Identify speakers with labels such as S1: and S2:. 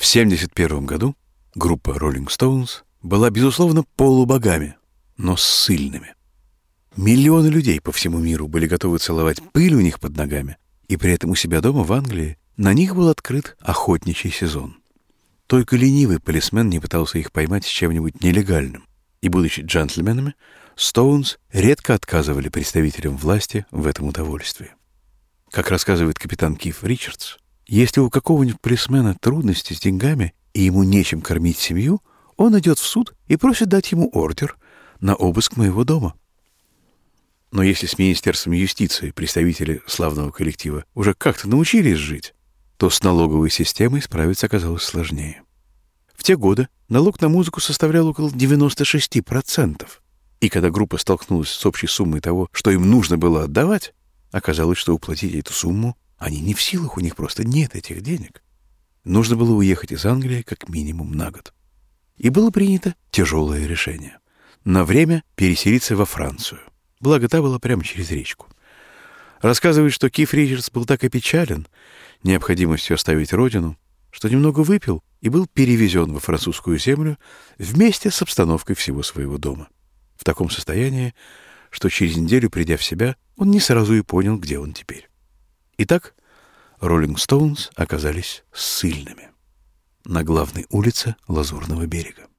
S1: 1971 году группа Rolling Stones была, безусловно, полубогами, но ссыльными. Миллионы людей по всему миру были готовы целовать пыль у них под ногами, и при этом у себя дома в Англии на них был открыт охотничий сезон. Только ленивый полисмен не пытался их поймать с чем-нибудь нелегальным, и, будучи джентльменами, Стоунс редко отказывали представителям власти в этом удовольствии. Как рассказывает капитан Киф Ричардс, если у какого-нибудь полисмена трудности с деньгами и ему нечем кормить семью, он идет в суд и просит дать ему ордер на обыск моего дома. Но если с Министерством юстиции представители славного коллектива уже как-то научились жить, то с налоговой системой справиться оказалось сложнее. В те годы налог на музыку составлял около 96%, и когда группа столкнулась с общей суммой того, что им нужно было отдавать, оказалось, что уплатить эту сумму они не в силах, у них просто нет этих денег. Нужно было уехать из Англии как минимум на год. И было принято тяжелое решение — на время переселиться во Францию. Благо, та была прямо через речку. Рассказывает, что Киф Ричардс был так опечален необходимостью оставить родину, что немного выпил и был перевезен во французскую землю вместе с обстановкой всего своего дома. В таком состоянии, что через неделю, придя в себя, он не сразу и понял, где он теперь. Итак, Rolling Stones оказались ссыльными на главной улице Лазурного берега.